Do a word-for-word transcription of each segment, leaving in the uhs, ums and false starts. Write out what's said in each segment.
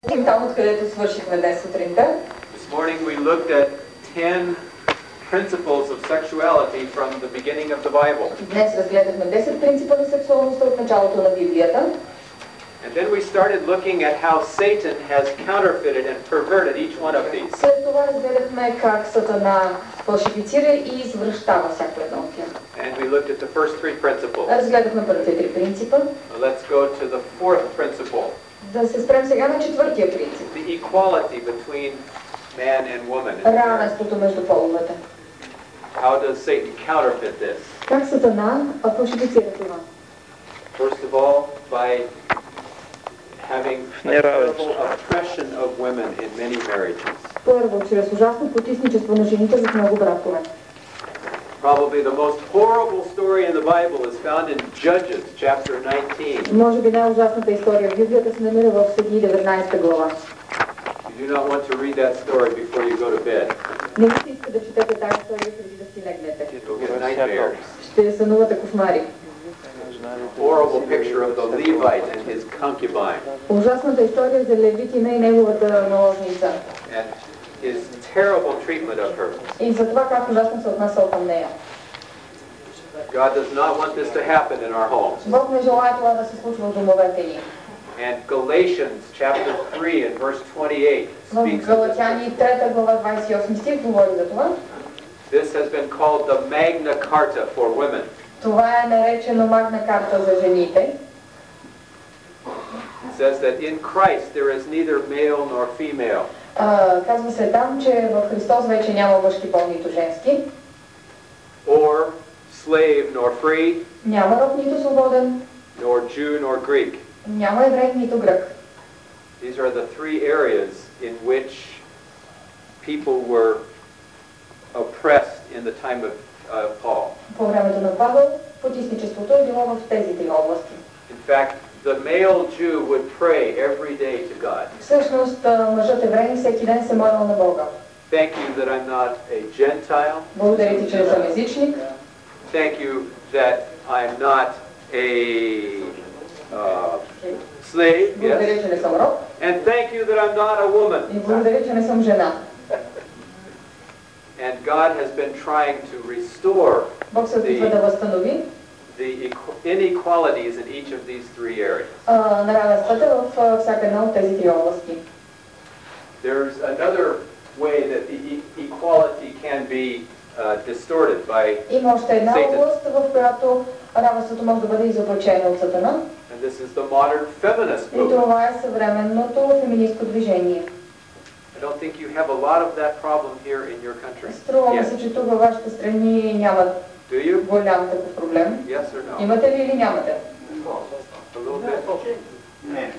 Там, откъдето свършихме днес сутринта. This morning we looked at ten principles of sexuality from the beginning of the Bible. Днес разгледахме десет принципа на сексуалността от началото на Библията. And then we started looking at how Satan has counterfeited and perverted each one of these. След това разгледахме как Сатана фалшифицира и извращава всяко едно от тях. And we looked at the first three principles. Разгледахме първите три принципа. Let's go to the fourth principle. Да се спрем сега на четвъртия принцип. The equality between man and woman. Равенството между половете. How does Satan counterfeit this? Как Сатана фалшифицира това? First of all, by having a terrible oppression of women in many marriages. Първо, чрез ужасно потисничество на жените в много бракове. Probably the most horrible story in the Bible is found in Judges chapter nineteen. Може би най-ужасната история в Библията се намира в Съдии деветнадесета глава. You do not want to read that story before you go to bed. Не ви се иска да четете тази история преди да си легнете. You'll get nightmares. Ще сънувате кошмари. Horrible picture of the Levite and his concubine. Ужасната история за Левитина и неговата наложница. And his terrible treatment of her. И за това как ужасно се отнасял към нея. God does not want this to happen in our homes. Бог не желае това да се случва в домовете ни. And Galatians chapter three and verse twenty-eight speaks В Галатяни трета глава двадесет и осми стих говори за това. This has been called the Magna Carta for women. Това е наречено Магна карта за жените. It says that in Christ there is neither male nor female. Uh, казва се там, че в Христос вече няма мъжки пол, нито женски. Or slave nor free. Няма роб, нито свободен. Nor Jew nor Greek. Няма еврей, нито грък. These are the three areas in which people were oppressed in the time of uh, Paul. По времето на Павел потисничеството е било в тези три области. In fact, the male Jew would pray every day to God. Всъщност мъжът евреин всеки ден се молил на Бога. Thank you that I'm not a Gentile. Благодаря ти, че не съм езичник. Thank you that I'm not a uh, slave. Благодаря, Yes. че не съм роб. And thank you that I'm not a woman. И благодаря, че не съм жена. And God has been trying to restore Бог се опитва да възстанови the inequalities in each of these three areas. uh, неравенствата в всяка една от тези три области. There's another way that the e equality can be uh, distorted by Има още една Satan. област, в която равенството може да бъде изобличено от Сатана. And this is the modern feminist И movement. това е съвременното феминистко движение. I don't think you have a lot of that problem here in your country. Струва ми Yes. се, че тук във вашите страни няма Do you? голям такъв проблем. Yes or no? Имате ли или нямате? A little bit.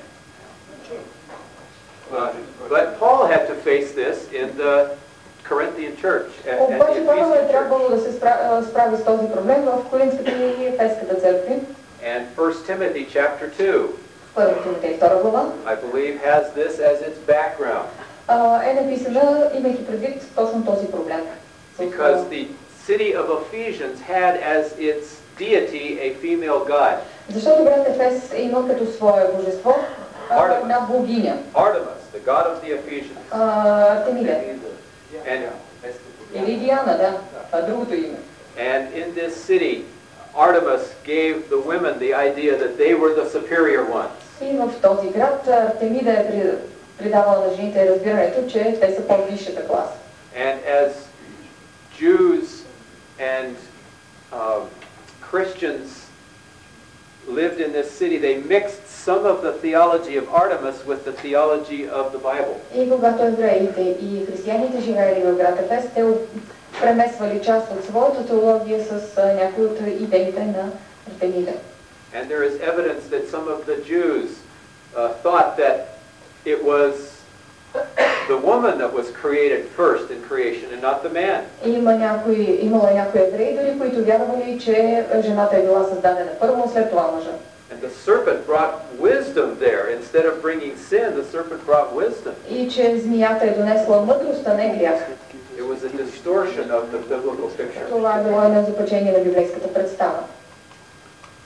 Uh, but Paul had to face this in the Corinthian church at, at the Обаче Павел е Ephesian church. трябвало да се спра- справи с този проблем в Коринската и Ефеската църкви. And First Timothy chapter two, Първо Тимотей втора глава I believe, has this as its background. а, е написана, имайки предвид точно този проблем. Because the city of Ephesians had as its deity a female god, Защото град Ефес е имал като свое божество а, една богиня, Artemis, the god of the Ephesians. а, Артемида. And, Или Диана, да, това е другото име. and in this city, Artemis gave the women the idea that they were the superior ones. И в този град Артемида е при- придавала на жените разбирането, че те са по-висшата класа. And as Jews and um, Christians lived in this city, they mixed some of the theology of Artemis with the theology of the Bible. И когато евреите и християните живеели в град Ефес, те премесвали част от своята теология с а, някои от идеите на Артемида. And there is evidence that some of the Jews uh, thought that it was the woman that was created first in creation and not the man. Има някои, имало някои евреи, дори които вярвали, че жената е била създадена първо, след това мъжа. And the serpent brought wisdom there. Instead of bringing sin, the serpent brought wisdom. И че змията е донесла мъдрост, а не грях. It was a distortion of the biblical picture. Това е било едно запечение на библейската представа.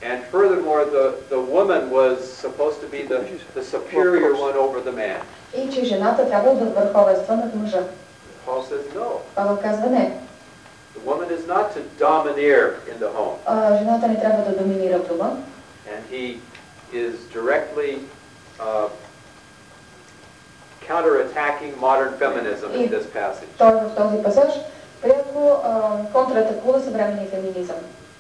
And furthermore, the, the woman was supposed to be the, the superior one over the man. И че жената трябва да върховенства над мъжа. Paul says no. Павел казва не. The woman is not to domineer in the home. А, жената не трябва да доминира в дома. And he is directly uh, counterattacking modern feminism in this passage. Той в този пасаж пряко контратакува съвременния феминизъм.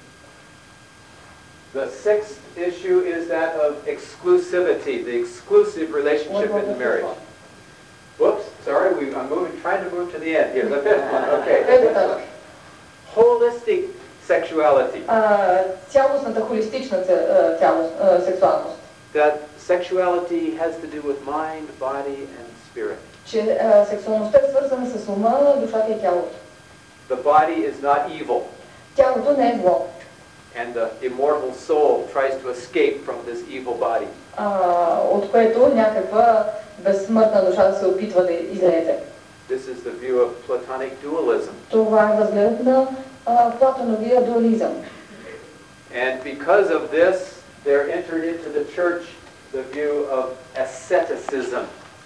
The sixth issue is that of exclusivity, the exclusive relationship in marriage. Whoops, sorry, we, I'm moving, trying to move to the end here. The fifth one, okay. Holistic sexuality. Цялостната холистична сексуалност. That sexuality has to do with mind, body, and spirit. Че сексуалността е свързана с ума, душата и тялото. The body is not evil. Тялото не е зло. And the immortal soul tries to escape from this evil body. От което някаква безсмъртна душа да се опитва да излезе. This is the view of Platonic dualism. Това е възгледът на Платоновия дуализъм. And because of this, there entered into the church the view of asceticism.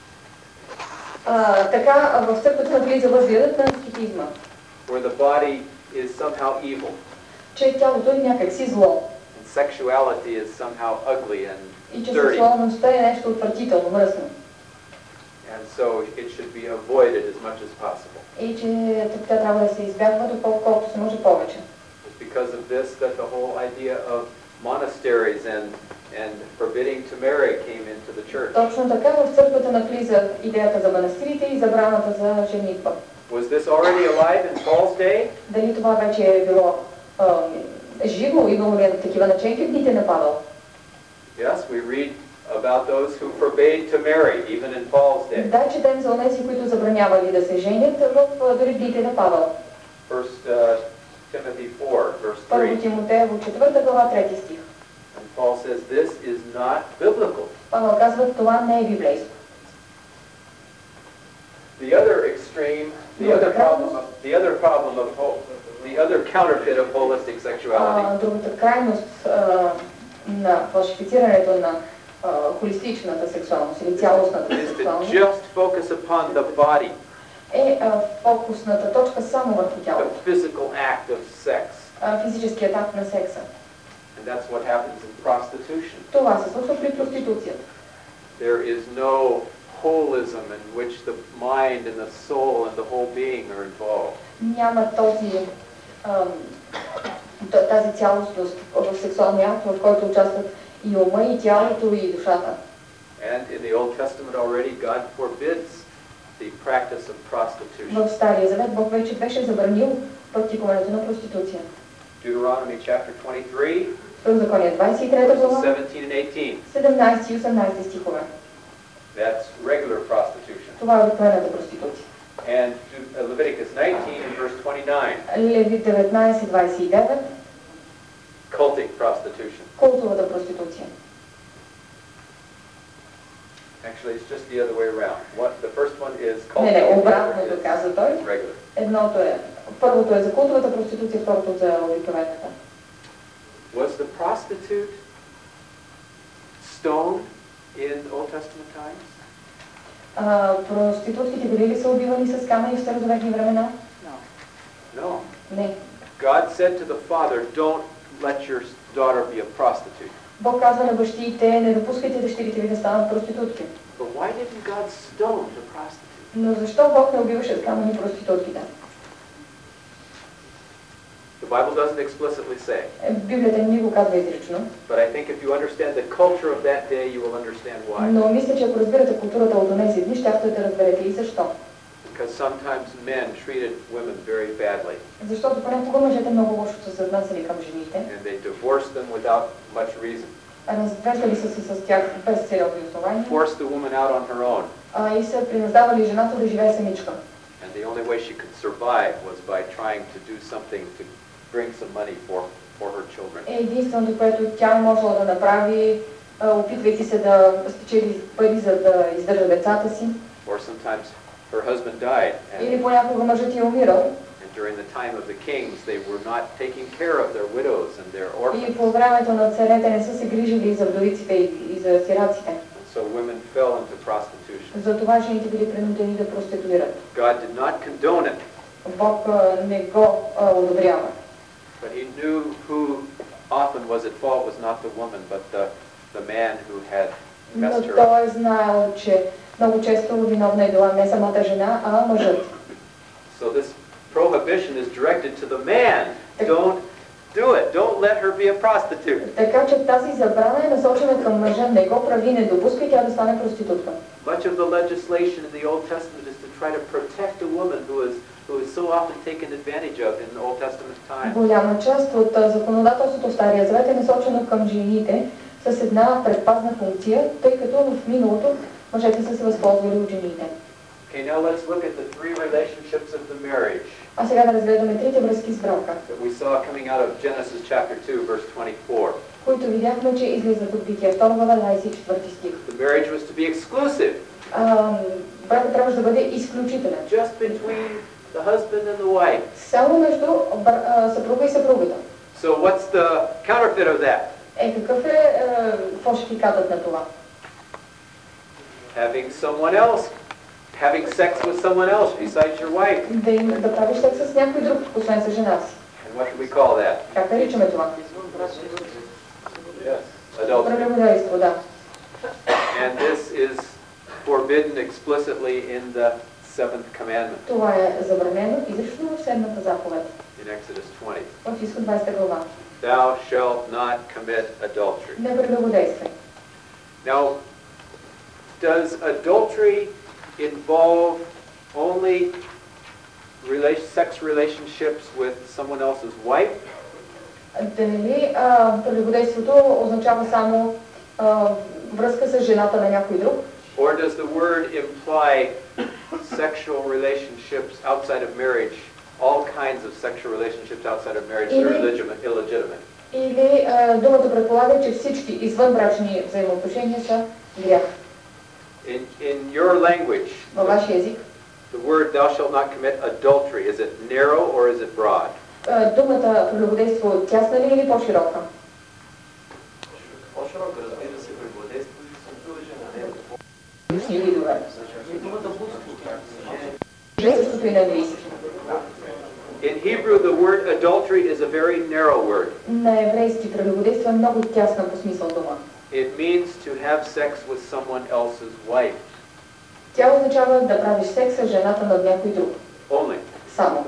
Така в църквата навлиза възгледът на аскетизма. Where the body is somehow evil. Че тялото е някакси зло. And sexuality is somehow ugly and И че dirty. сексуалността е нещо отвратително, мръсно. And so it should be avoided as much as possible. И че тя трябва да се избягва доколкото се може повече. It's because of this that the whole idea of monasteries and and forbidding to marry came into the church. Точно така в църквата навлиза идеята за манастирите и забраната за женитба. Was this already alive in Paul's day? Дали това вече е било живо, имало ли такива наченки в дните на Павел? Yes, we read about those who forbade to marry, even in Paul's day. Да, четем за онези, които забранявали да се женят в дори дните на Павел. First uh, Timothy four, verse Първо three. Тимотеево, четвърта глава, трети стих. And Paul says this is not biblical. Павел казва, това не е библейско. The other extreme, the other problem, of, the other problem of hope, the other counterfeit of holistic sexuality. Другата крайност на фалшифицирането на холистичната сексуалност или цялостната сексуалност Just focus upon the body. Е фокусната точка само върху тялото. The physical act of sex. Физическият акт на секса. And that's what happens in prostitution. Това се случва при проституцията. There is no holism in which the mind and the soul and the whole being are involved. Няма този тази цялостност в сексуалния акт, в който участват и ума, и тялото, и душата. And in the Old Testament already God forbids the practice of prostitution. В Стария Завет Бог вече беше забранил практикуването на проституция. Deuteronomy chapter twenty-three, Второзаконие двадесет и трета глава, seventeen and eighteen. седемнадесет и осемнадесет стихове. That's regular prostitution. Това е обикновената проституция. And Leviticus nineteen and verse twenty-nine. Левит деветнадесет двадесет и девет. Cultic prostitution. Култовата проституция. Actually, it's just the other way around. What the first one is cultic. Не, не, and the обратното other каза is той. regular. Едното е, първото е за култовата проституция, второто за обикновената. Was the prostitute stoned in Old Testament times? А, проститутките били ли са убивани с камъни в старозаветни времена? No. Не. God said to the father, don't let your daughter be a prostitute. Бог казва на бащите, не допускайте дъщерите ви да станат проститутки. But why didn't God stone the prostitute? Но защо Бог не убиваше с камъни проститутките? The Bible doesn't explicitly say. Библията не ни го казва изрично. But I think if you understand the culture of that day, you will understand why. Но мисля, че ако разбирате културата от онези дни, щяхте да разберете и защо. Because sometimes men treated women very badly. Защото понякога мъжете много лошо са се отнасяли към жените. And they divorced them without much reason. Развеждали са се с тях без сериозни основания. Forced the woman out on her own. А, и са принуждавали жената да живее самичка. And the only way she could survive was by trying to do something to bring some money for for her children. Единственото, което тя можела да направи, опитвайки се да спечели пари, за да издържа децата си. Or sometimes her husband died, Или and, понякога мъжът е умирал. and during the time of the kings, they were not taking care of their widows and their orphans. И по времето на царете не са се грижили за вдовиците и за сираците. So women fell into prostitution. Затова жените били принудени да проституират. God did not condone it. Бог не го одобрява. But he knew who often was at fault was not the woman, but the, the man who had messed her Но up. той е знаел, че много често виновна е била не самата жена, а мъжът. So this prohibition is directed to the man. Don't do it. Don't let her be a prostitute. Така че тази забрана е насочена към мъжа. Не го прави, не допускай тя да стане проститутка. Much of the legislation in the Old Testament is to try to protect a woman who is who is so often taken advantage of in the Old Testament time. Голяма част от законодателството в Стария Завет е насочено към жените с една предпазна функция, тъй като в миналото мъжете са се възползвали от жените. Okay, now let's look at the three relationships of the marriage. А сега да разгледаме трите връзки с брака, That we saw coming out of Genesis chapter two, verse twenty-four. които видяхме, че излизат от Битие втора глава двадесет и четвърти стих. The marriage was to be exclusive. Бракът трябваше да бъде изключителен. Just between the husband and the wife. Само между съпруга и съпругата. So what's the counterfeit of that? Е, какъв е фалшификатът на това? Having someone else, having sex with someone else besides your wife. Да, им, да правиш секс с някой друг, освен с жена си. And what do we call that? Как наричаме това? Yes. Adultery. Прелюбодейство, да. And this is forbidden explicitly in the seventh commandment. Това е забранено изрично в седмата заповед. In Exodus twenty. В Изход двадесета глава. Thou shalt not commit adultery. Не прелюбодействай. Now, does adultery involve only rela- sex relationships with someone else's wife? Дали прелюбодейството означава само а, връзка с жената на някой друг? Or does the word imply sexual relationships outside of marriage, all kinds of sexual relationships outside of marriage that are illegitimate? illegitimate? Или а, думата предполага, че всички извънбрачни взаимоотношения са грях. In, in your language, Във вашия език, the word thou shalt not commit adultery, is it narrow or is it broad? а, думата прелюбодейство тясна ли или по-широка? По-широка, разбира се, прелюбодейство и съпруга жена. Или добре. Думата блудство. Същото и на английски. In Hebrew, the word adultery is a very narrow word. На еврейски прелюбодейство е много тясна по смисъл дума. It means to have sex with someone else's wife. Тя означава да правиш секс с жената на някой друг. Only. Само.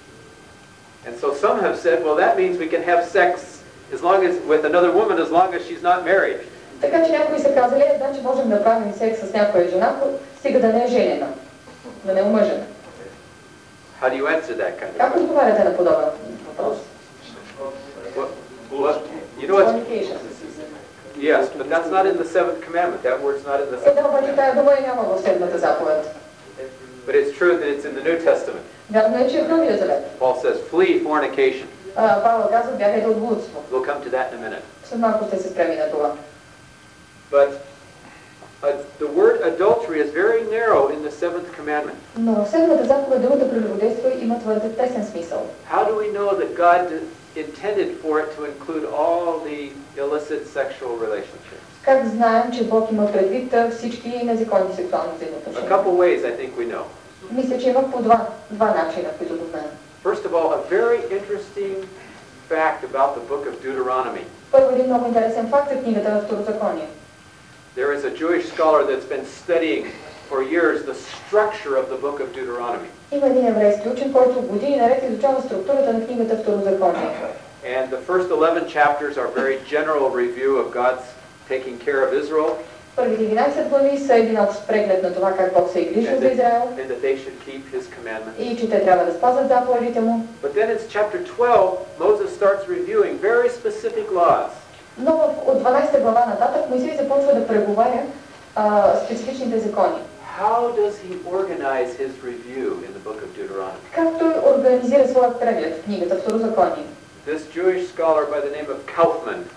And so some have said, well, that means we can have sex as long as with another woman as long as she's not married. Така че някои са казали, е, да, че можем да правим секс с някоя жена, стига да не е женена, да не е омъжена. How do you answer that kind of Как question? отговаряте на подобен въпрос? What, what, you know what's, Fornication. yes, but that's not in the seventh commandment. That word's not in the Е, seventh да, обаче тая дума я няма в седмата заповед. But it's true that it's in the New Testament. Вярно е, че е в Новия Завет. Paul says, flee fornication. А, Павел казва, бягайте от блудство. We'll come to that in a minute. След малко ще се спреми на това. But uh, the word adultery is very narrow in the seventh commandment. Но в седмата заповед думата прелюбодейство има твърде тесен смисъл. How do we know that God intended for it to include all the illicit sexual relationships? Как знаем, че Бог има предвид всички незаконни сексуални A взаимоотношения? couple ways I think we know. Мисля, че има по два, два начина, които го знаем. First of all, a very interesting fact about the book of Deuteronomy. Първо, един много интересен факт е книгата на Второзаконие. There is a Jewish scholar that's been studying for years the structure of the book of Deuteronomy. Има един еврейски учен, който години наред изучава структурата на книгата Второзаконие. And the first eleven chapters are very general review of God's taking care of Israel. Първите единадесет глави са един общ преглед на това как Бог се е грижил And за that, Израел and that they should keep his commandments. и че те трябва да спазват заповедите му. But then in chapter twelve, Moses starts reviewing very specific laws. Но в- от дванадесета глава нататък Моисей започва да преговаря а, специфичните закони. How does he organize his review in the book of Deuteronomy? Как той организира своя преглед в книгата Второзаконие? This Jewish scholar by the name of Kaufman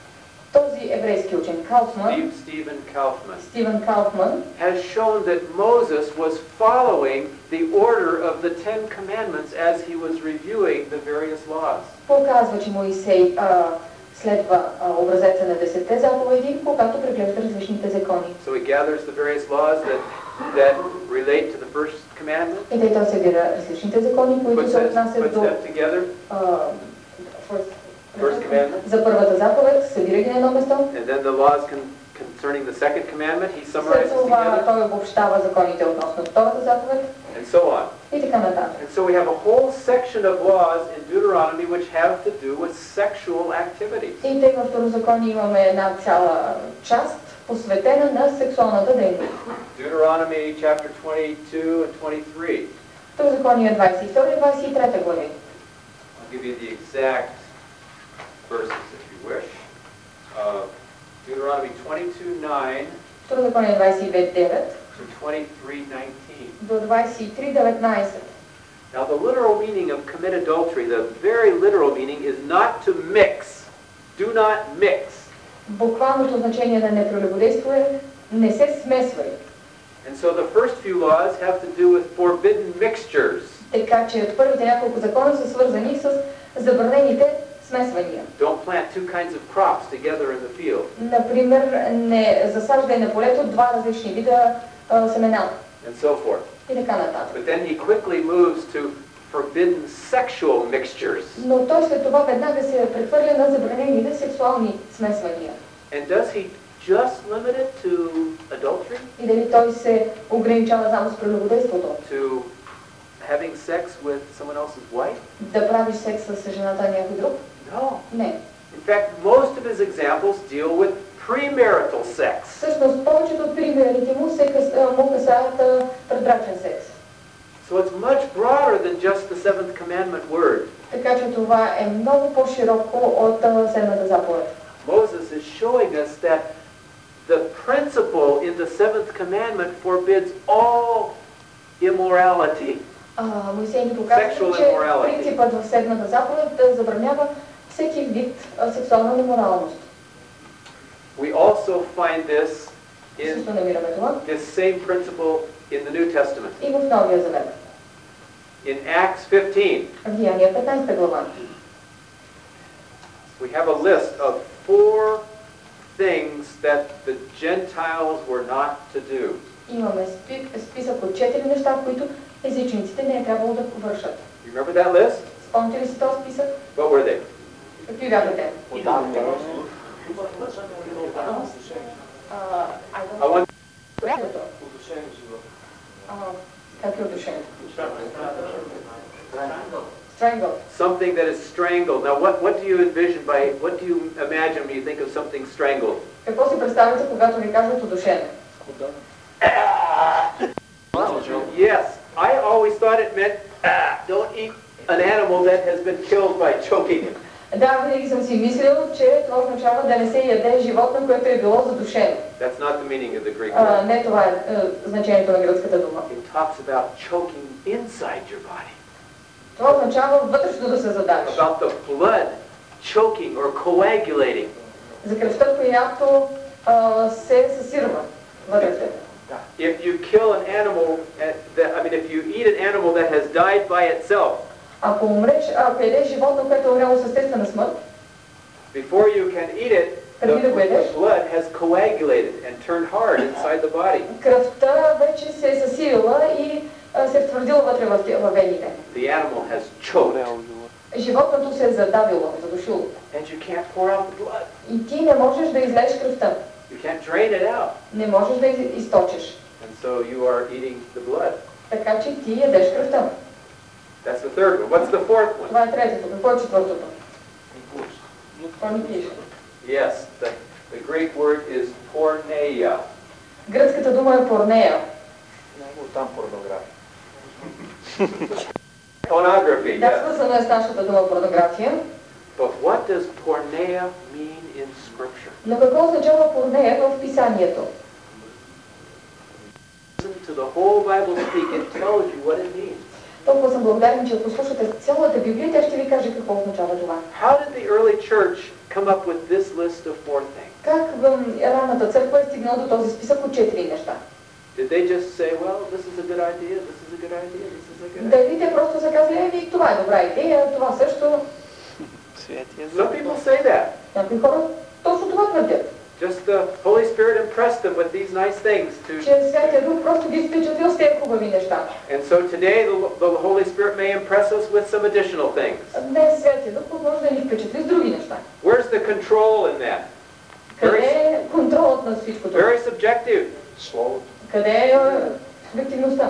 Този еврейски учен Кауфман, Steve- Stephen Kaufman, Стивен Кауфман, has shown that Moses was following the order of the Ten Commandments as he was reviewing the various laws. показва, че Моисей а, следва а, образеца на десетте заповеди, когато преглежда различните закони. So he gathers the various laws that, that relate to the first commandment, И тъй той събира различните закони, които puts се them, отнасят puts до them together, а, first- first commandment, за първата заповед, събира ги на едно место. and then the laws con- concerning the second commandment, he След summarizes това together, той обобщава законите относно втората заповед and so on. и така нататък. And so we have a whole section of laws in Deuteronomy which have to do with sexual activities. И тъй в Второзаконие имаме една цяла част, посветена на сексуалната дейност. Deuteronomy chapter twenty-two and twenty-three. Второзаконие двадесет и втора и двадесет и трета глави. I'll give you the exact verses if you wish. Uh, Deuteronomy twenty-two nine Второзаконие двадесет и две девет to twenty-three nineteen. до двадесет и три деветнадесет. Now the literal meaning of commit adultery, the very literal meaning is not to mix. Do not mix. Буквалното значение на непрелюбодейство е не се смесвай. And so the first few laws have to do with forbidden mixtures. Така че от първите няколко закона са свързани с забранените смесвания. Don't plant two kinds of crops together in the field. Например, не засаждай на полето два различни вида а, семена And so forth. и така нататък. But then he quickly moves to forbidden sexual mixtures. Но той след това веднага се прехвърля на забранените сексуални смесвания. And does he just limit it to adultery? И дали той се ограничава само с прелюбодейството? To having sex with someone else's wife? Да правиш секс с жената на някой друг? No. Не. In fact, most of his examples deal with premarital sex. Всъщност, повечето от примерите му се къс- му касаят а, предбрачен секс. So it's much broader than just the seventh commandment word. Така че това е много по-широко от а, седмата заповед. Moses is showing us that the principle in the seventh commandment forbids all immorality. А, Моисей ни показва, Sexual че immorality. принципът в седмата заповед да забранява всеки вид а, сексуална неморалност. We also find this in Също намираме това this same principle in the New Testament. и в Новия Завет. In Acts fifteen, В Деяния петнадесета глава. we have a list of four things that the Gentiles were not to do. Имаме спи- списък от четири неща, които езичниците не е трябвало да вършат. You remember that list? Спомните ли си този списък? What were they? Какви бяха те? А, I I don't- want Трето. А, как е удушен? Strangle. something that is strangled. Now, what, what do you envision by, what do you imagine when you think of something strangled? Какво си представяте, когато ви кажат удушен? Yes, I always thought it meant ah, don't eat an animal that has been killed by choking it. Да, винаги съм си мислил, че това означава да не се яде животно, което е било задушено. That's not the meaning of the Greek А, word. не това е, е значението на гръцката дума. It talks about choking inside your body, Това означава вътрешно да се задавиш. about the blood choking or coagulating. За кръвта, която а, се съсирва вътре в теб. If you kill an animal, uh, that, I mean, if you eat an animal that has died by itself, Ако умреш, ако ядеш животно, което е умряло с естествена смърт, before you can eat it, the, Преди да го ядеш, the blood has coagulated and turned hard inside the body. кръвта вече се е съсирила и а, се е втвърдила вътре в, те- във вените. The animal has choked, Животното се е задавило, задушило. and you can't pour out the blood. И ти не можеш да излееш кръвта. You can't drain it out. Не можеш да из- източиш. And so you are eating the blood. Така че ти ядеш кръвта. That's the third one. What's the fourth one? Това е третото. Какво е четвъртото? Какво ни пише? Yes, the, the Greek word is porneia. Гръцката дума е порнея. Там порнография. Pornography, Да, yes. свързана е с нашата дума порнография. But what does porneia mean in Scripture? Но какво означава порнея в писанието? Listen to the whole Bible speak, it tells you what it means. Толкова съм благодарен, че ако слушате цялата Библия, тя ще ви каже какво означава това. How did the early church come up with this list of four things? Как в ранната църква е стигнал до този списък от четири неща? Did they just say, well, this is a good idea, this is a good idea, this is a good idea? Дали те просто са казали, еми, това е добра идея, това също... Some people say that. Някои хора точно това твърдят. Just the Holy Spirit impressed them with these nice things to... Че Святия Дух просто ги впечатлил с тези хубави неща. And so today the, the Holy Spirit may impress us with some additional things. Днес Святия Дух може да ни впечатли с други неща. Where's the control in that? Къде е контролът на всичко това? Very subjective. Словото. Къде е обективността?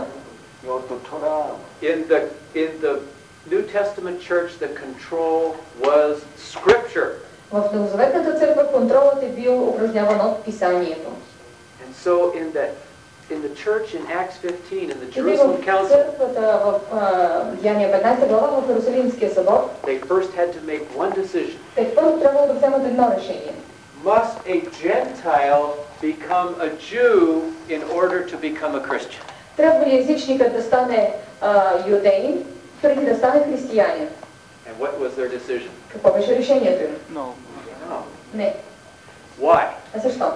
In the, in the New Testament church, the control was Scripture. В Новозаветната църква контролът е бил упражняван от Писанието. And so in the, in the church in Acts fifteen, in the И Jerusalem в Council, църквата в Деяния петнадесета глава в Иерусалимския събор, they first had to make one decision. те първо трябвало да вземат едно решение. Must a Gentile become a Jew in order to become a Christian? Трябва ли езичникът да стане а, юдеин, преди да стане християнин? And what was their decision? Какво беше решението им? No. Не. Why? А защо?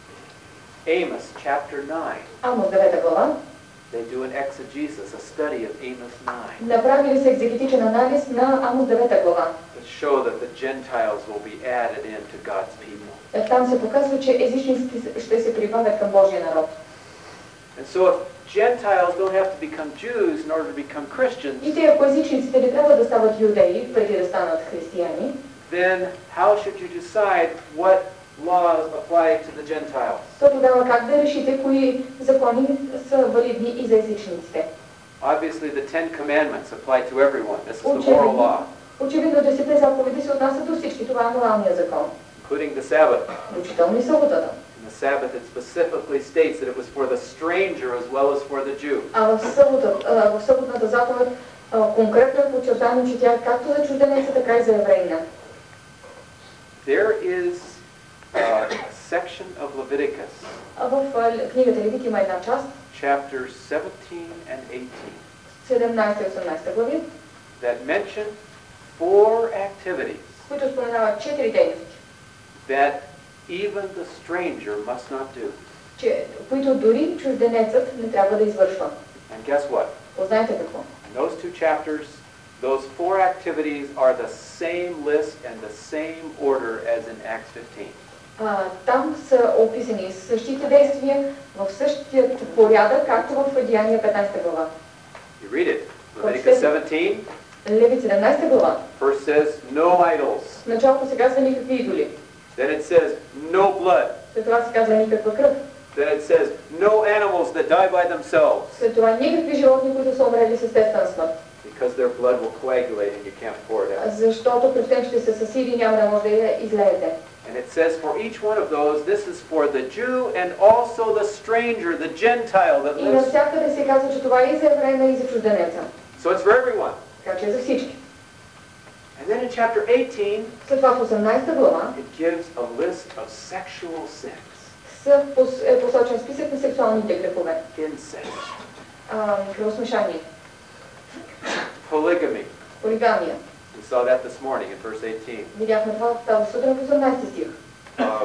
Amos chapter nine. Амос девета глава. They do an exegesis, a study of Amos nine. Направили се екзегетичен анализ на Амос девета глава. To show that the Gentiles will be added into God's people. Там се показва, че езичниците ще се прибавят към Божия народ. And so if Gentiles don't have to become Jews in order to become Christians, И те, ако езичниците не трябва да стават юдеи, преди да станат християни, then how should you decide what laws apply to the Gentiles? то тогава как да решите кои закони са валидни и за езичниците? Obviously the Ten Commandments apply to everyone. This is the moral law. Очевидно, десетте заповеди се отнасят до всички. Това е моралния закон. Including the Sabbath. Включително и съботата. In the Sabbath it specifically states that it was for the stranger as well as for the Jew. А в съботата, в съботната заповед конкретно е подчертано, че тя е както за чужденеца, така и за евреина. There is a section of Leviticus, В книгата Левит има една част, chapters seventeen and eighteen, седемнадесета и осемнадесета глави, that mention four activities които споменават четири дейности, that even the stranger must not do. че, които дори чужденецът не трябва да извършва. And guess what? Познаете какво? In those two chapters, those four activities are the same list and the same order as in Acts fifteen. А, там са описани същите действия в същия порядък, както в Деяния петнадесета глава. You read it. Leviticus seventeen. Левит седемнадесета глава. First says no idols. В началото се казва никакви идоли. Then it says no blood. След това се казва никаква кръв. Then it says no animals that die by themselves. След това никакви животни, които са умрели с естествена смърт. Because their blood will coagulate and you can't pour it out. Защото кръвта ще се съсиди и няма да може да я излеете. And it says for each one of those, this is for the Jew and also the stranger, the Gentile that И lives. навсякъде се казва, че това е и за евреина, и за чужденеца. So it's for everyone. Така че е за всички. And then in chapter eighteen, След това в осемнадесета глава it gives a list of sexual sins. е посочен списък на сексуалните грехове. Incest. Кръвосмешание. Polygamy. Полигамия. We saw that this morning in verse eighteen. Видяхме това тази сутрин в осемнадесети стих. Uh,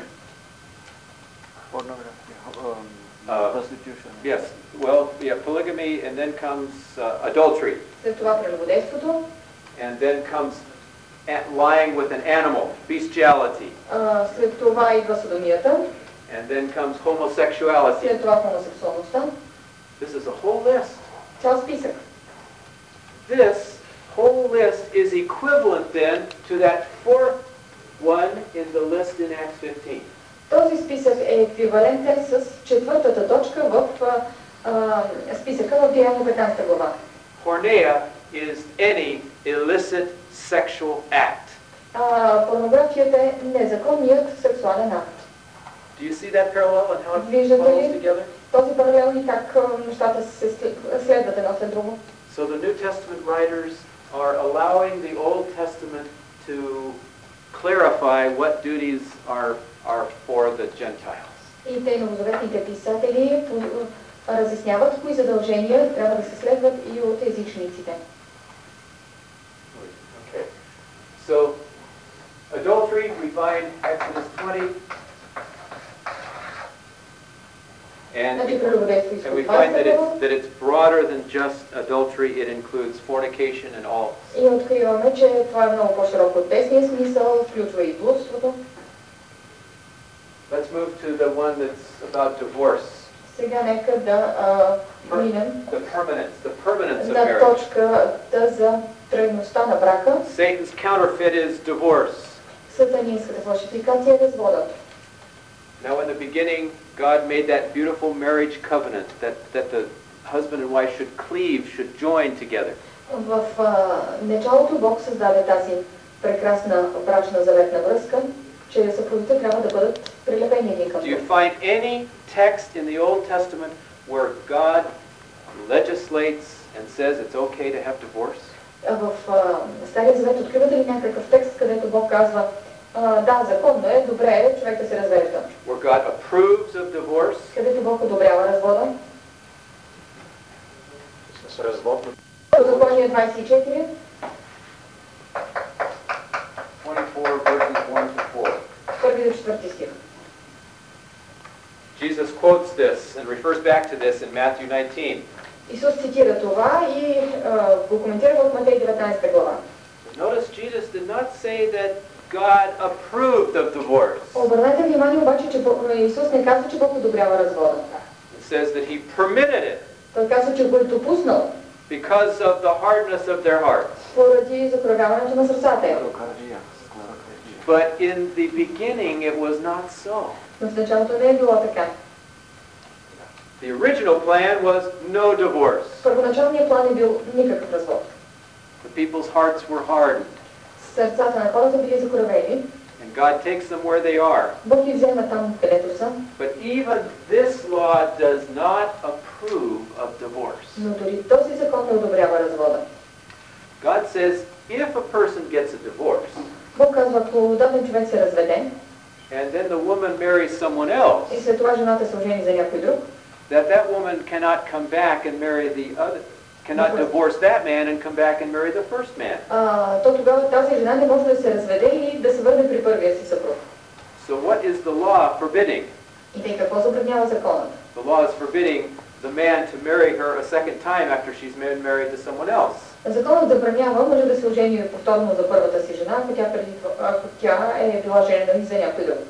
uh, Prostitution. yes, well, yeah, polygamy, and then comes uh, adultery, След това прелюбодейството. and then comes a- lying with an animal, bestiality, А, след това идва содомията. and then comes homosexuality. След това хомосексуалността. This is a whole list. Цял списък. This whole list is equivalent then to that fourth one in the list in Acts fifteen. Този списък е еквивалентен с четвъртата точка в а, а, списъка в Деяния петнадесета глава. Porneia is any illicit sexual act. А, порнографията е незаконният сексуален акт. Do you see that parallel and how it Виждате follows ли together? този паралел и как а, нещата се след- следват едно след друго? So the New Testament writers are allowing the Old Testament to clarify what duties are, are for the Gentiles. И те новозаветните писатели разясняват кои задължения трябва да се следват и от езичниците. Okay. So, adultery, we find Exodus twenty. And Значи we, прелюбодейство and we изход find that двадесета it's, глава. that it's broader than just adultery. It includes fornication and all. И откриваме, че това е много по-широко от тесния смисъл, включва и блудството. Let's move to the one that's about divorce. Сега нека да а, минем The permanence, the permanence of на marriage. точката за трайността на брака. Satan's counterfeit is divorce. Сатанинската фалшификация е разводът. Now in the beginning, God made that beautiful marriage covenant that, that the husband and wife should cleave, should join together. В а, началото Бог създаде тази прекрасна брачна заветна връзка, че съпрузите трябва да бъдат прилепени един към Do you друг. find any text in the Old Testament where God legislates and says it's okay to have divorce? А В а, Стария завет откривате ли някакъв текст, където Бог казва, а, да, законно е, добре е човек да се развежда? Where God approves of divorce? Където Бог одобрява развода? С развод. Второзаконие двадесет и четири, twenty-four verses one to four. първи до четвърти стих. Jesus quotes this and refers back to this in Matthew nineteen. Исус цитира това и а, го коментира в Матей деветнадесета глава. Notice Jesus did not say that God approved of divorce. Обърнете внимание обаче, че Бог- Исус не казва, че Бог одобрява развода. It says that he permitted it Той казва, че го е допуснал because of the hardness of their hearts. поради закровяването на сърцата им. But in the beginning it was not so. Но в началото не е било така. The original plan was no divorce. Първоначалният план е бил никакъв развод. The people's hearts were hardened, Сърцата на хората били закровени. and God takes them where they are. Бог ги взема там, където са. But even this law does not approve of divorce. Но дори този закон не одобрява развода. God says if a person gets a divorce, Бог казва, ако даден човек се разведе and then the woman marries someone else, и след това жената се ожени за някой друг, that that woman cannot come back and marry the other, cannot divorce that man and come back and marry the first man. а, то тогава тази жена не може да се разведе и да се върне при първия си съпруг. So what is the law forbidding? И тъй какво забранява законът? The law is forbidding the man to marry her a second time after she's been married to someone else. Законът забранява мъжа да се ожени повторно за първата си жена, ако тя, преди, това- ако тя е била женена за някой друг.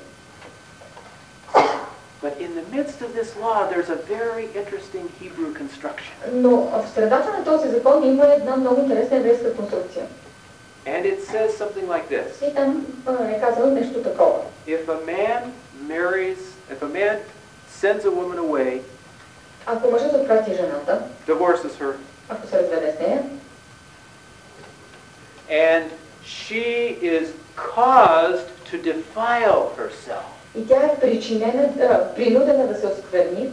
But in the midst of this law, there's a very interesting Hebrew construction. Но в средата на този закон има една много интересна еврейска конструкция. And it says something like this. И там а, е казано нещо такова. If a man marries, if a man sends a woman away, Ако мъжът отпрати жената, divorces her, ако се разведе с нея, and she is caused to defile herself, и тя е причинена, а, принудена да се оскверни,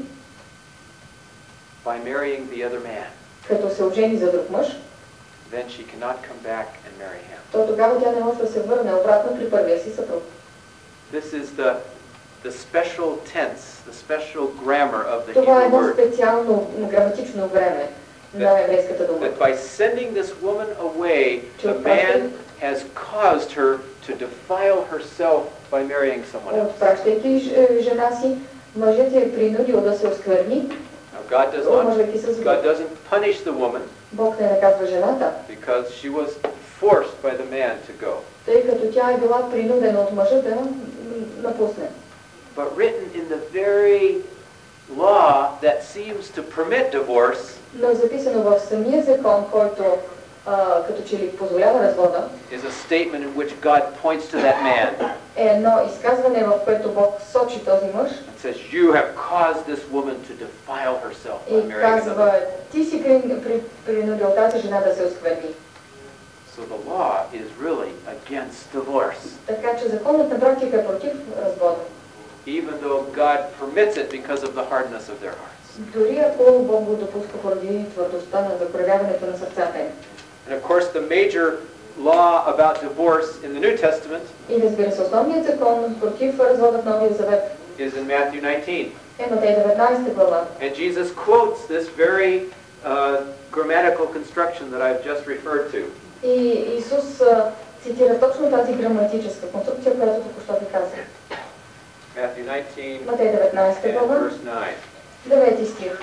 by marrying the other man, като се ожени за друг мъж, then she cannot come back and marry him. то тогава тя не може да се върне обратно при първия си съпруг. This is the, the special tense, the special grammar of the Това е Hebrew едно word. специално граматично време на еврейската дума. That by sending this woman away, the man has caused her to defile herself by marrying someone else. Отпращайки ж- е, жена си, мъжът я е принудил да се оскверни, Now God does not, омъжвайки се с друг. God doesn't punish the woman Бог не наказва жената, because she was forced by the man to go. тъй като тя е била принудена от мъжа да м, напусне. But written in the very law that seems to permit divorce Но записано в самия закон, който а, като че ли позволява развода, is a statement in which God points to that man е едно изказване, в което Бог сочи този мъж and says, "You have caused this woman to defile herself by и marrying казва, another." ти си при- при- принудил тази жена да се оскверни. So the law is really against divorce, Така че законът на практика е против развода. even though God permits it because of the hardness of their hearts. Дори ако Бог го допуска поради твърдостта на закровяването на сърцата им. And of course, the major law about divorce in the New Testament И разбира се, основният закон против развода в Новия Завет is in Matthew nineteen. Е, Матей деветнадесета глава. And Jesus quotes this very uh, grammatical construction that I've just referred to. И Исус а, цитира точно тази граматическа конструкция, която току-що ви казах. Matthew nineteen Матей деветнадесета and глава, verse nine. девети стих.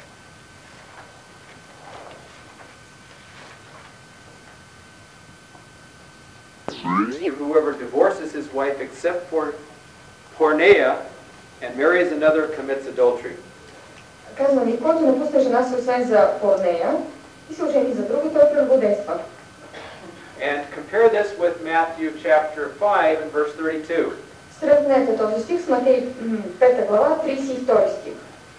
Whoever divorces his wife except for porneia and marries another commits adultery. Казва ви, който напусне жена си освен за порнея и се ожени за друго, той прелюбодейства. And compare this with Matthew chapter five and verse thirty-two. Сравнете този стих с Матей м, пета глава, тридесет и втори стих.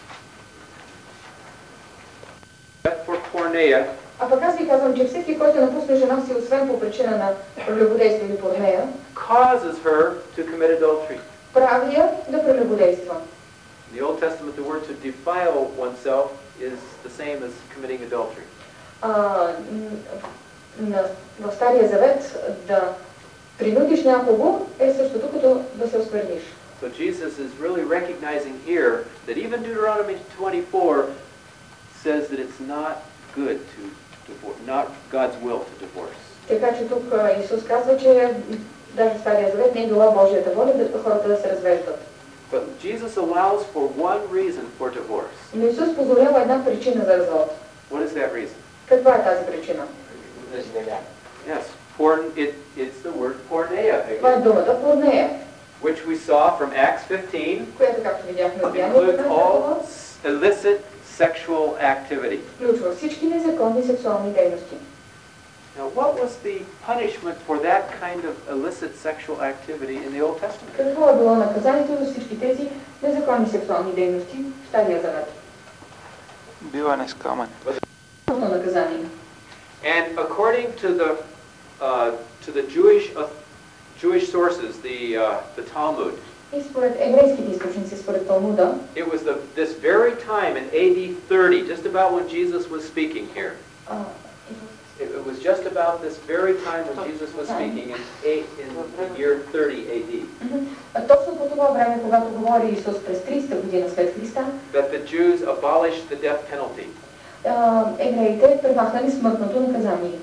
Except for porneia, А пък аз ви казвам, че всеки, който напусне жена си освен по причина на прелюбодейство или порнея, causes her to commit adultery. прави я да прелюбодейства. In the Old Testament, the word to defile oneself is the same as committing adultery. А, м, на, в Стария Завет да принудиш някого е същото като да се оскверниш. So Jesus is really recognizing here that even Deuteronomy twenty-four says that it's not good to divorce, not God's will to divorce. Така че тук а, Исус казва, че даже в Стария Завет не е била Божията воля да хората да се развеждат. But Jesus allows for one reason for divorce. Но Исус позволява една причина за развод. What is that reason? Каква е тази причина? Yes, porn, it, it's the word porneia, Това е again, думата порнея, which we saw from Acts fifteen, която, както видяхме в Деяния includes петнадесета all глава, s- illicit sexual activity. включва всички незаконни сексуални дейности. Now, what was the punishment for that kind of illicit sexual activity in the Old Testament? Какво е било наказанието за всички тези незаконни сексуални дейности в Стария Завет? Биване с камъни. Пълно наказание. And according to the uh, to the Jewish uh, Jewish sources, the uh, the Talmud, И според еврейските източници, според Талмуда, it was the this very time in A D thirty, just about when Jesus was speaking here. а, It, it was just about this very time when Jesus was speaking in eight, in the year thirty A D. мгм, а точно по това време, когато говори Исус през тридесета година след Христа, That the Jews abolished the death penalty. а, евреите премахнали смъртното наказание.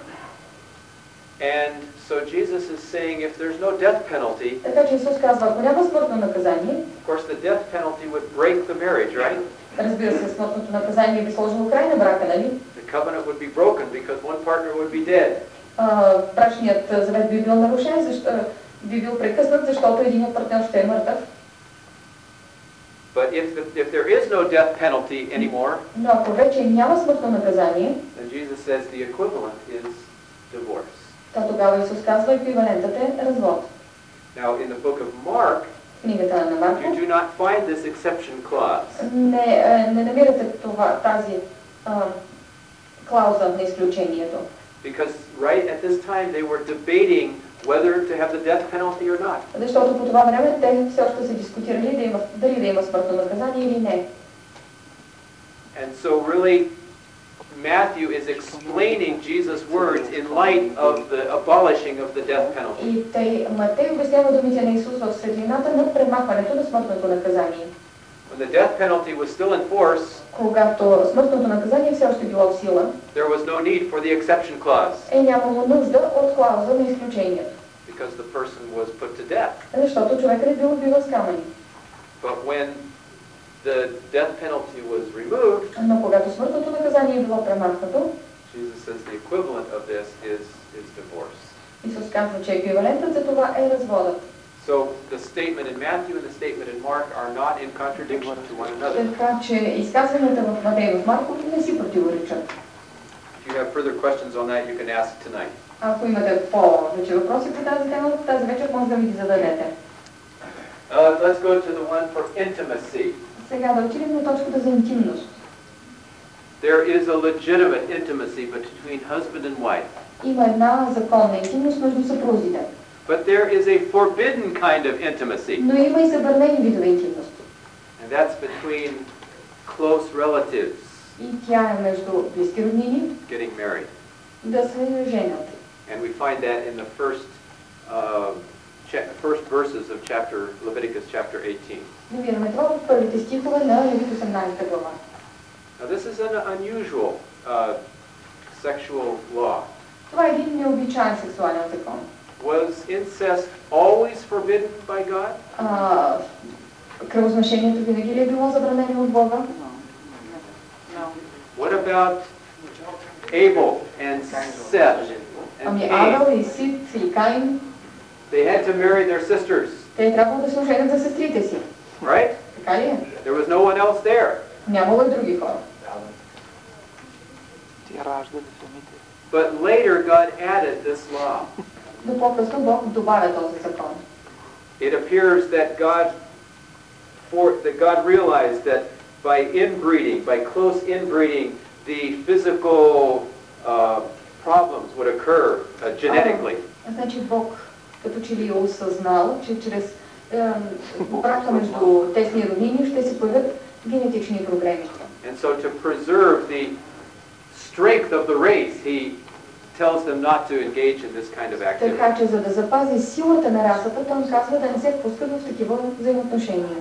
And so Jesus is saying if there's no death penalty, Така че Исус казва, ако няма смъртно наказание, of course the death penalty would break the marriage, right? разбира се, смъртното наказание би сложило край на брака, нали? The covenant would be broken because one partner would be dead. А, брачният завет би бил нарушен, защо, би бил прекъснат, защото единият партньор ще е мъртъв. But if, the, if there is no death penalty anymore, Но ако вече няма смъртно наказание, then Jesus says the equivalent is divorce. то тогава Исус казва, еквивалентът е развод. Now in the book of Mark, В книгата на Марко you do not find this exception clause. не, е, не намирате това, тази а, клауза на изключението. Because right at this time they were debating whether to have the death penalty or not. Защото по това време те все още са дискутирали да има, дали да има смъртно наказание или не. And so really Matthew is explaining Jesus' words in light of the abolishing of the death penalty. И тъй Матей обяснява думите на Исус в светлината на премахването на смъртното наказание. When the death penalty was still in force, Когато смъртното наказание все още било в сила, there was no need for the exception clause е нямало нужда от клауза на изключението. because the person was put to death. Защото човекът е бил убиван с камъни. But when the death penalty was removed, Но когато смъртното наказание е било премахнато, Jesus says the equivalent of this is, is divorce. Исус казва, че еквивалентът за това е разводът. So the statement in Matthew and the statement in Mark are not in contradiction to one another. Така че изказванията в Матей и в Марко не си противоречат. If you have further questions on that, you can ask tonight. Ако имате повече въпроси по тази тема, тази вечер може да ми ги зададете. Uh, let's go to the one for intimacy. Сега да отидем на точката за интимност. There is a legitimate intimacy between husband and wife. Има една законна интимност между съпрузите. But there is a forbidden kind of intimacy, Но има и забранени видове интимност. and that's between close relatives И тя е между близки роднини getting married. да се женят. And we find that in the first uh, cha- first verses of chapter Leviticus chapter eighteen. Намираме това в първите стихове на Левит осемнадесета глава. Now this is an unusual uh, sexual law. Това е един необичайен сексуален закон. Was incest always forbidden by God? А, кръвосмешението винаги ли е било забранено от Бога? What about Abel and Seth and Ами Cain? Авел и Сит и Каин, They had to marry their sisters, те е трябвало да се оженят за сестрите си. right? Така ли е? There was no one else there. Нямало и други хора. Ти раждали фемите. But later God added this law. Но по-късно Бог добавя този закон. It appears that God for that God realized that by inbreeding, by close inbreeding, the physical uh, problems would occur uh, genetically. А, значи Бог като че ли е осъзнал, че чрез е, брака между тесни роднини ще се появят генетични проблеми. And so to preserve the strength of the race, he tells them not to engage in this kind of activity. Така че за да запази силата на расата, той им казва да не се впускат в такива взаимоотношения.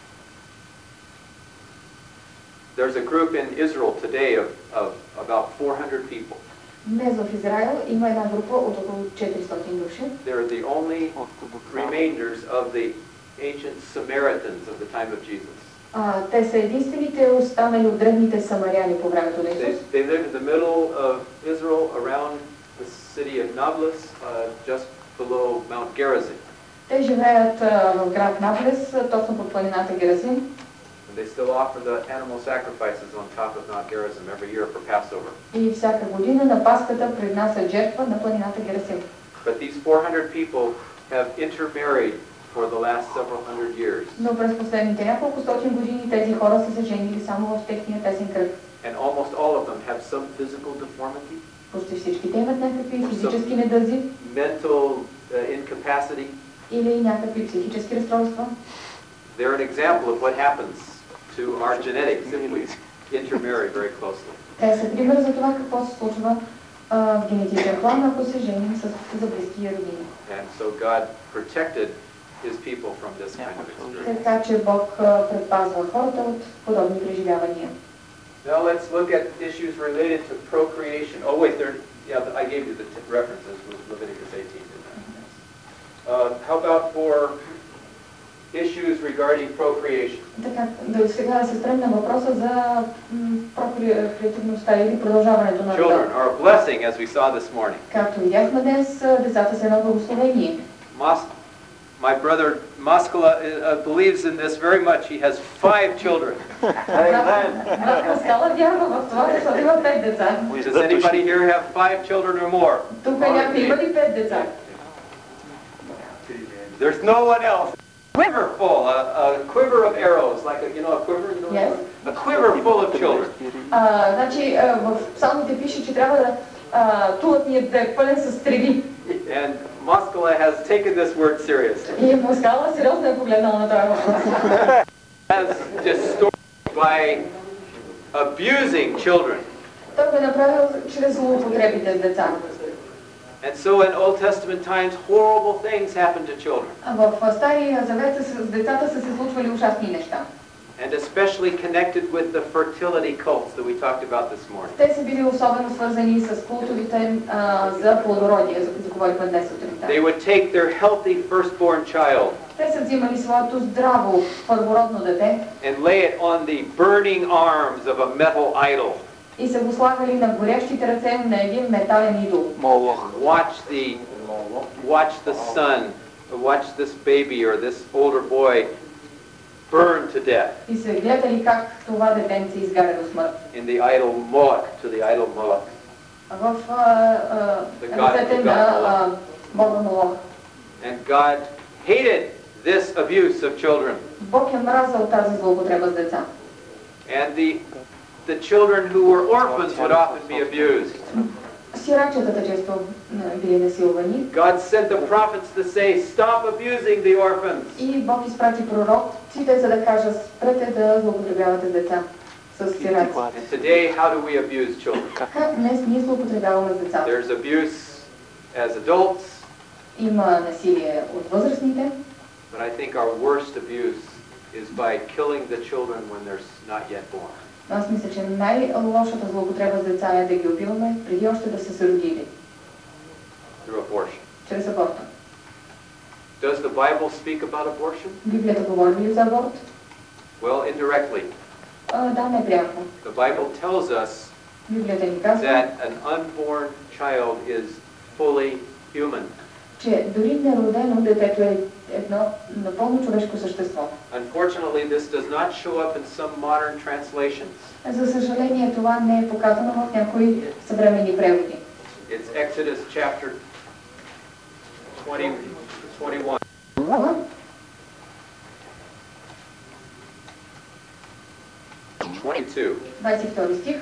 There's a group in Israel today of, of about four hundred people. Днес в Израел има една група от около четиристотин души. They're the only remainders of the ancient Samaritans of the time of Jesus. А, те са единствените останали от древните самаряни по времето на They, Исус. they live in the middle of Israel around the city of Nablus, uh, just below Mount Gerizim. Те живеят а, в град Наблес, точно под планината Геразим. And they still offer the animal sacrifices on top of Mount Gerizim every year for Passover. И всяка година на Пасхата принасят жертва на планината Геразим. But these four hundred people have intermarried for the last several hundred years. Но през последните няколко стотин години тези хора са се женили само в техния тесен кръг. And almost all of them have some physical deformity, Почти всички те имат някакви физически недъзи mental uh, incapacity. или някакви психически разстройства. They're an example of what happens to our genetics if we intermarry very closely. Те са пример за това какво се случва а, в генетичен план, ако се женим с за близки родини. And so God protected his people from this kind of experience. Така че Бог а, предпазва хората от подобни преживявания. Now let's look at issues related to procreation. Oh wait, there. Yeah, I gave you the t- references with Leviticus eighteen. Didn't I? Uh, how about for issues regarding procreation? Така, да сега да се спрем на въпроса за м, прокреативността или продължаването на Children рода. are a blessing, as we saw this morning. Както видяхме днес, а, децата са едно благословение. Mos- my brother Moskala uh, believes in this very much. He has five children. Брат Маскала вярва в това, защото има пет деца. Does anybody here have five children or more? Тук някой има ли пет деца? There's no one else. Quiver full, a, a quiver of arrows, like a, you know, a quiver. You know, Yes. A quiver full of children. А, значи а, в псалмите пише, че трябва да а, тулът ни е да е пълен с стреби. And Moskala has taken this word seriously. И Маскала сериозно е погледнал на този въпрос. Has distorted by abusing children. Той го е направил чрез злоупотребите с деца. And so in Old Testament times, horrible things happened to children. А в Стария Завет с с децата са се случвали ужасни неща. And especially connected with the fertility cults that we talked about this morning. Те са били особено свързани с култовите а, за плодородие, за които говорихме днес сутринта. They would take their healthy firstborn child Те са взимали своето здраво първородно дете and lay it on the burning arms of a metal idol. и са го слагали на горещите ръце на един метален идол. Молох. Watch the, watch the son, watch this baby or this older boy burn to death И са гледали как това детенце изгаря до смърт. in the idol Moloch, to the idol Moloch. В а, а, ръцете на а, Бога Молох. And God hated this abuse of children. Бог е мразил тази злоупотреба с деца. And the, the children who were orphans would often be abused. Сирачетата често а, били насилвани. God sent the prophets to say, stop abusing the orphans. И Бог изпрати пророците, за да кажат, спрете да злоупотребявате с деца, с сираци. And today, how do we abuse children? Как днес ние злоупотребяваме с децата? There's abuse as adults, Има насилие от възрастните. But I think our worst abuse is by killing the children when they're not yet born. Аз мисля, че най-лошата злоупотреба с деца е да ги убиваме преди още да са се родили. Through abortion. Чрез аборта. Does the Bible speak about abortion? Библията говори ли за аборт? Well, indirectly. А, да, не пряко. The Bible tells us Библията ни казва, that an unborn child is fully human. че дори неродено детето е едно напълно човешко същество. Unfortunately, this does not show up in some modern translations. За съжаление, това не е показано в някои съвременни преводи. It's Exodus chapter twenty, twenty-one. twenty-two. двадесет и втори стих.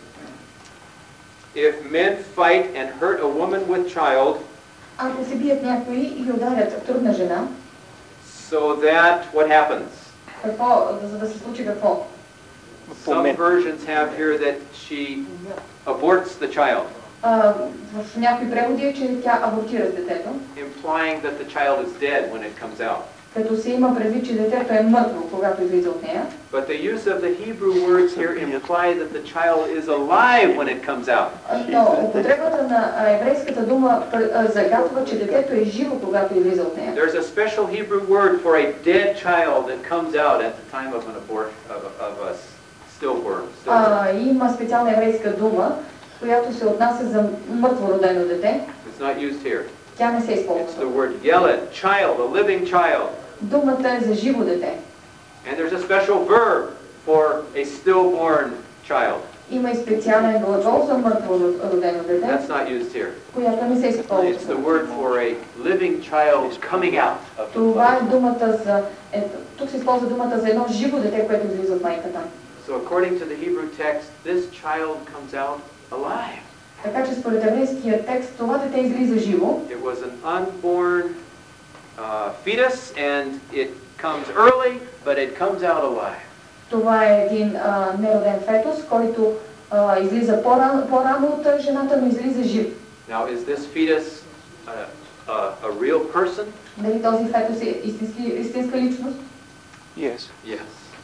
If men fight and hurt a woman with child, Ако се бият някои и ударят трудна жена, so that what happens? какво, за да се случи какво? Some versions have here that she aborts the child, А, в някои преводи е, че тя абортира с детето, implying that the child is dead when it comes out. като се има предвид, че детето е мъртво, когато излиза от нея. But the use of the Hebrew words here imply that the child is alive when it comes out. Но употребата на еврейската дума загатва, че детето е живо, когато излиза от нея. There's a special Hebrew word for a dead child that comes out at the time of an abortion of a, of a stillborn. А, има специална еврейска дума, която се отнася за мъртво родено дете. It's not used here. Тя не се It's the използва. word yeled, child, a living child. Думата е за живо дете. And there's a special verb for a stillborn child. Има и специален глагол за мъртво родено дете, That's not used here. която не се It's the използва. word for a living child coming out of the Това е mother. думата за... Е, тук се използва думата за едно живо дете, което излиза от майката. So according to the Hebrew text, this child comes out alive. Така че според еврейския текст това дете излиза живо. It was an unborn uh, fetus and it comes early, but it comes out alive. Това е един а, нероден фетус, който а, излиза по-рано, по-рано от жената, но излиза жив. Now, is this fetus a, a, a real person? Дали този фетус е истински, истинска личност? Yes. Yes.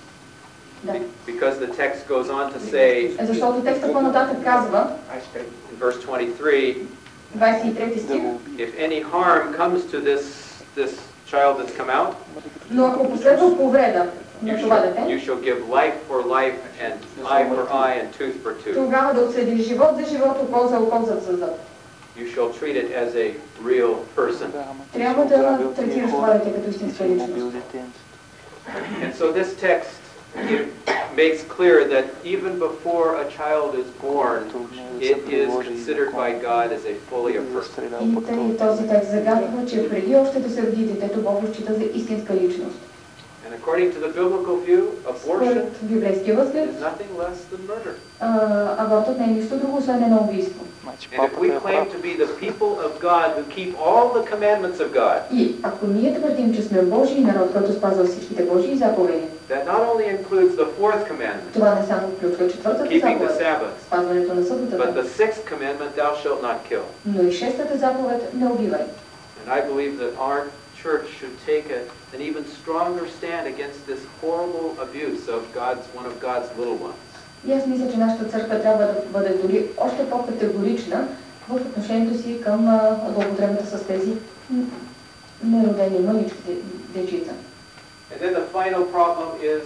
Да. Be- Because the text goes on to say Защото текстът по-нататък казва, in verse twenty-three, двадесет и трети There стих, will be. if any harm comes to this this child that's come out, но ако последва повреда you на това shall, дете, you shall give life for life and eye for eye and tooth for tooth. тогава да отседиш живот за живот, окол за окол, зъб за зъб. You shall treat it as a real person. Да, ама ти Трябва си да ограбил третираш тия това хора, дете като истинска ти си му личност. бил детенце. And so this text it makes clear that even before a child is born, it is considered by God as a fully a person. И тъй този текст загатва, че преди още да се роди детето, Бог го счита за истинска личност. And according to the biblical view, abortion Според библейския възглед, is nothing less than murder. а, абортът не е нищо друго, освен едно убийство. Значи And if we папата е claim прав. to be the people of God who keep all the commandments of God, И ако ние твърдим, че сме Божий народ, който спазва всичките Божии заповеди, that not only includes the fourth commandment, това не само включва четвъртата keeping the заповед, Sabbath, спазването на but съботата, the sixth commandment, thou shalt not kill. но и шестата заповед не убивай. And I believe that our church should take a, an even stronger stand against this horrible abuse of God's, one of God's little ones. И аз мисля, че нашата църква трябва да бъде дори още по-категорична в отношението си към а, злоупотребата с тези м, неродени мънички де- дечица. And then the final problem is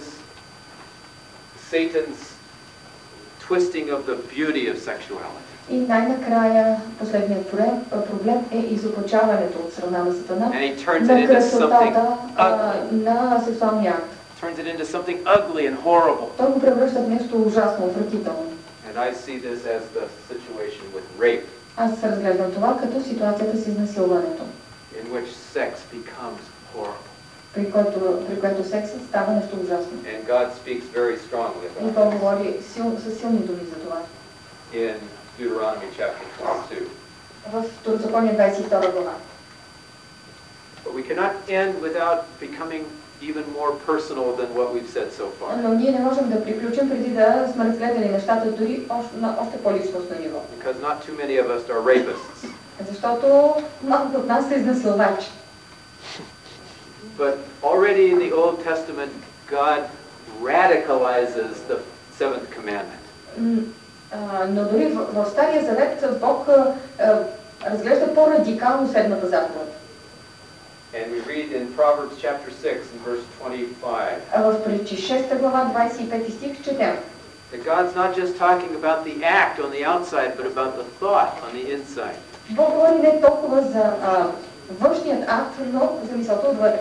Satan's twisting of the beauty of sexuality. И най-накрая последният проблем, проблем е изопачаването от страна на Сатана And he turns it на into something красотата а, ugly. на сексуалния акт. Turns it into something ugly and horrible. Той го превръща в нещо ужасно, отвратително. And I see this as the situation with rape, Аз разглеждам това като ситуацията с изнасилването, in which sex becomes horrible. при което, при което сексът става нещо ужасно. And God speaks very strongly И about той this говори сил, със силни думи за това. in Deuteronomy chapter twenty-two. В Второзаконие двадесет и втора глава. But we cannot end without becoming even more personal than what we've said so far. Но ние не можем да приключим преди да сме разгледали нещата дори още, на още по-личностно ниво. Because not too many of us are rapists. Защото малко от нас са изнасилвачи. But already in the Old Testament, God radicalizes the seventh commandment. М, а, Но дори в, в Стария Завет Бог а, а, разглежда по-радикално седмата заповед. And we read in Proverbs chapter six and verse twenty-five А в Притчи шеста глава, двадесет и пети стих четем, that God's not just talking about the act on the outside, but about the thought on the inside. Бог говори не толкова за а, външният акт, но за мисълта отвътре.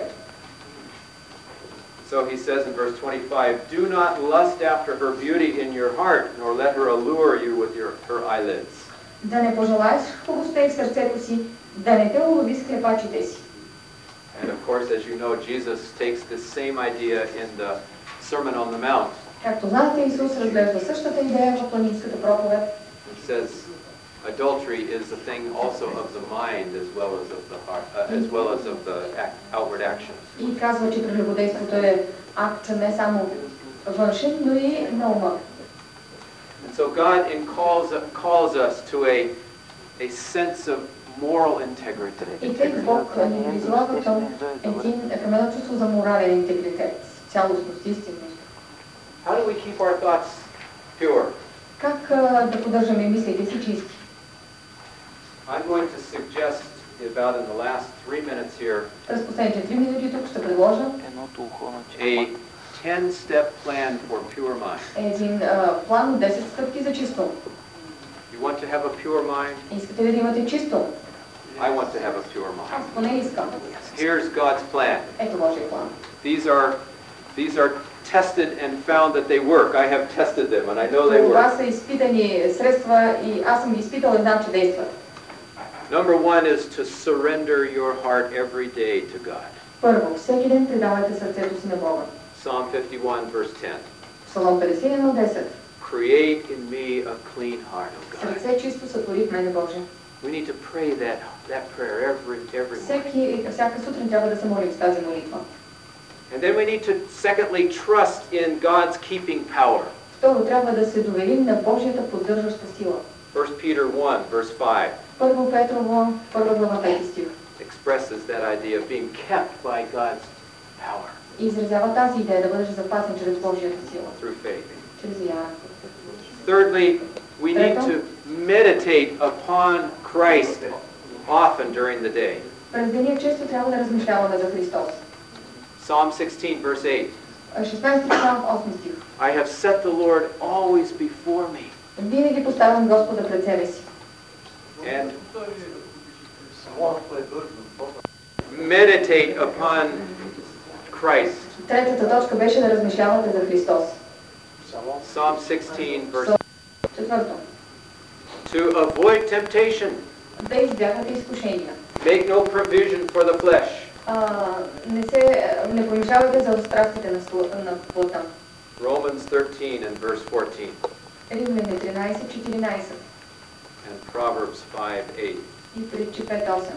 So he says in verse twenty-five, "Do not lust after her beauty in your heart, nor let her allure you with your, her eyelids." Да не пожелаеш хубостта и в сърцето си, да не те улови с клепачите си. And of course, as you know, Jesus takes this same idea in the Sermon on the Mount. Както знаете, Исус разглежда същата идея в планинската проповед. He says adultery is a thing also of the mind as well as of the heart, uh, as well as of the act, outward actions. И казва, че прелюбодейството е акт не само външен, но и на ума. And so God in calls, calls us to a, a sense of moral integrity. И тъй Бог ни призовава към един, към едно чувство за морален интегритет, цялостност, истинност. How do we keep our thoughts pure? Как а, да поддържаме мислите си чисти? I'm going to suggest about in the last three minutes here През последните три минути тук ще предложа Едното ухо на a черепа. ten-step plan for pure mind. един а, план от десет стъпки за чисто. You want to have a pure mind? Искате ли да имате чисто? I want to have a pure Аз mind. поне искам. Here's God's plan. Ето Божия план. These are these are tested and found that they work. I have tested them and I know they Това work. са изпитани средства и аз съм ги изпитал и знам, че действат. Number one is to surrender your heart every day to God. Първо, всеки ден предавайте сърцето си на Бога. Psalm fifty-one, verse ten. Псалом петдесет и едно, десет. Create in me a clean heart, O God. Сърце чисто сътвори в мене, Боже. We need to pray that that prayer every every morning. Всеки, всяка сутрин трябва да се молим с тази молитва. And then we need to secondly trust in God's keeping power. Второ, трябва да се доверим на Божията поддържаща сила. First Peter one, verse five Първо Петрово, първа глава, пети стих. expresses that idea of being kept by God's power И изразява тази идея да бъдеш запазен чрез Божията сила, through faith. чрез вяра. Thirdly, we need to meditate upon Christ often during the day. През деня често трябва да размишляваме за Христос. Psalm sixteen, verse eight. шестнадесети псалм, осми стих. I have set the Lord always before me. Винаги поставям Господа пред себе си. And meditate upon Christ. Третата точка беше да размишлявате за Христос. Psalm sixteen, verse Четвърто. to avoid temptation. Да избягвате изкушения. Make no provision for the flesh. А, не се, не помешавайте за страстите на, сл- на плътта. Romans thirteen and verse fourteen. Римляни тринадесет, четиринадесет And Proverbs five, eight. и Притчи пет, осем.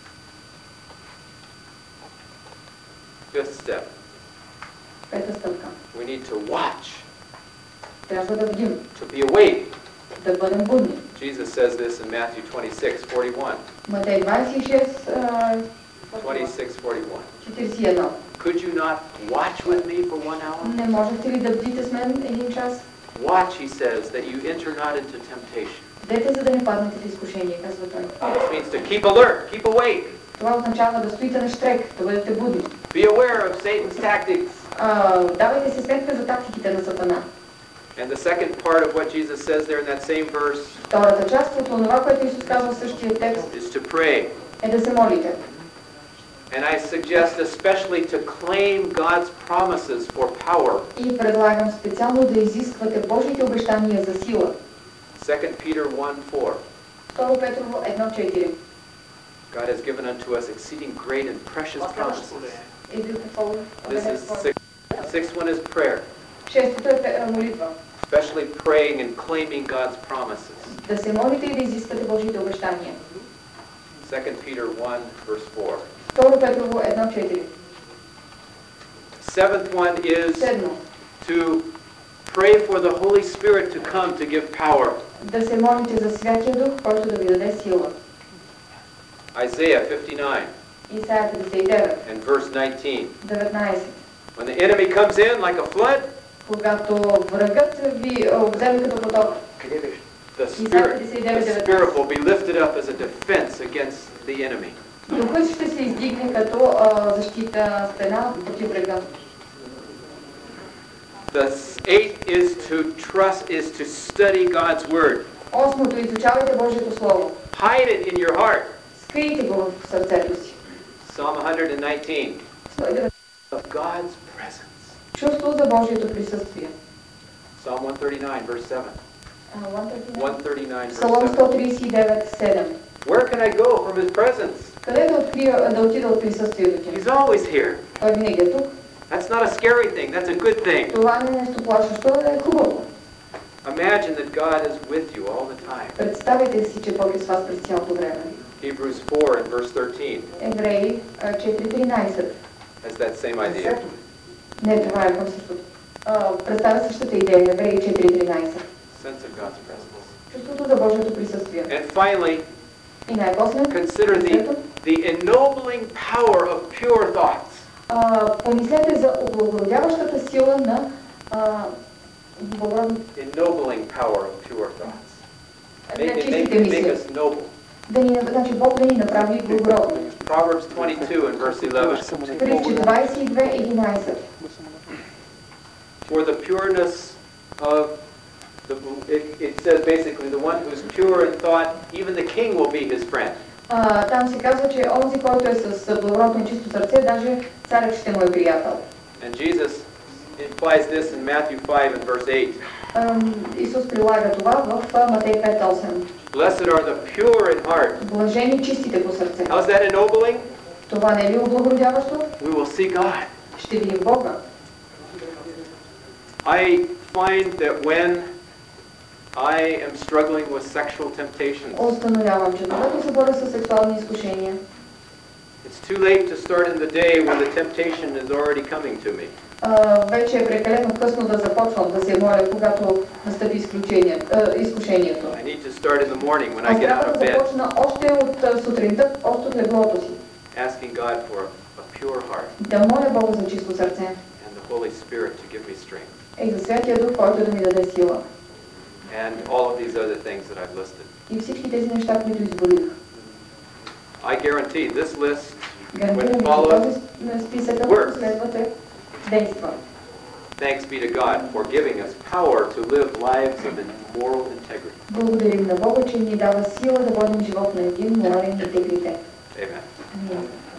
Fifth step. Пета стъпка. We need to watch, Трябва да бдим, to be awake. да бъдем будни. Jesus says this in Matthew twenty-six, forty-one. Матей двадесет и шест, а, twenty-six, forty-one. четиридесет и едно. Could you not watch with me for one hour? Не можете ли да бдите с мен един час? Watch, he says, that you enter not into temptation. Бдете, за да не паднете в изкушение, казва той. This means to keep alert, keep awake. Това означава да стоите на щрек, да бъдете будни. Be aware of Satan's tactics. А, давайте си сметка за тактиките на Сатана. And the second part of what Jesus says there in that same verse Втората част от това, което Исус казва в същия текст, is to pray. е да се молите. And I suggest especially to claim God's promises for power. И предлагам специално да изисквате Божите обещания за сила. Second Peter one, four. Второ Петрово едно, четири. God has given unto us exceeding great and precious promises. И beautiful. This is six, sixth one is prayer, Шестото е пе- молитва. especially praying and claiming God's promises. Да се молите и да изисквате Божите обещания. Second Peter one, verse four. Второ Петрово едно, четири. Seventh one is Седмо. to pray for the Holy Spirit to come to give power. Да се молите за Святия Дух, който да ви даде сила. Isaiah fifty-nine Исаия петдесет и девет, and verse nineteen. деветнайсет. When the enemy comes in like a flood, Когато врагът ви обземе като поток, the spirit, the spirit will be lifted up as a defense against the enemy. духът ще се издигне като а, защита стена против врага. The eighth is to trust, is to study God's word. Осмото, изучавайте Божието Слово. Hide it in your heart. Скрийте го в сърцето си. Psalm one nineteen. сто и деветнайсет. Of God's presence. Чувство за Божието присъствие. Psalm one thirty-nine, verse seven. А, one thirty-nine, verse Псалом seven. сто тридесет и девет, седем. Where can I go from His presence? Къде да, открия, да отида от присъствието ти? He's always here. Той винаги е тук. That's not a scary thing. That's a good thing. Това не е нещо плашещо, е хубаво. Imagine that God is with you all the time. Представете си, че Бог е с вас през цялото време. Hebrews four and verse thirteen Евреи четири тринайсет. has that same idea. Не, това е към същото. А, Представя същата идея. Евреи четири тринайсет. Sense of God's presence. Чувството за Божието присъствие. And finally, И най-после, consider the, the ennobling power of pure thoughts. а, помислете за облагородяващата сила на а, благородни- Ennobling power of pure thoughts. на Make, it, make, чистите make мисли. us noble. Да ни, значи Бог да ни направи благородни. Proverbs twenty-two and verse eleven. Притчи двайсет и две единайсет. For the pureness of the, it, it says basically the one who's pure in thought, even the king will be his friend. А, там се казва, че онзи, който е с благородно и чисто сърце, даже царят ще му е приятел. And Jesus implies this in Matthew five and verse eight. Ам, Исус прилага това в а, Матей пет осем. Blessed are the pure in heart. Блажени чистите по сърце. How's that ennobling? Това не е ли облагородяващо? We will see God. Ще видим Бога. I find that when I am struggling with sexual temptations, Установявам, че когато се боря с сексуални изкушения, it's too late to start in the day when the temptation is already coming to me. а, вече е прекалено късно да започвам да се моля, когато настъпи изключение, а, изкушението. I need to start in the morning when I Аз get трябва out of да bed, започна още от а, сутринта, още от леглото си. asking God for a, a pure heart Да моля Бога за чисто сърце. and the Holy Spirit to give me strength. И за Святия Дух, който да ми даде сила. And all of these other things that I've listed. И всички тези неща, които изборих. I guarantee this list, when Гарантирам, че followed, този списък, works. който следвате, действа. thanks be to God for giving us power to live lives of moral integrity. Благодарим на Бога, че ни дава сила да водим живот на един морален интегритет. Amen. Амин.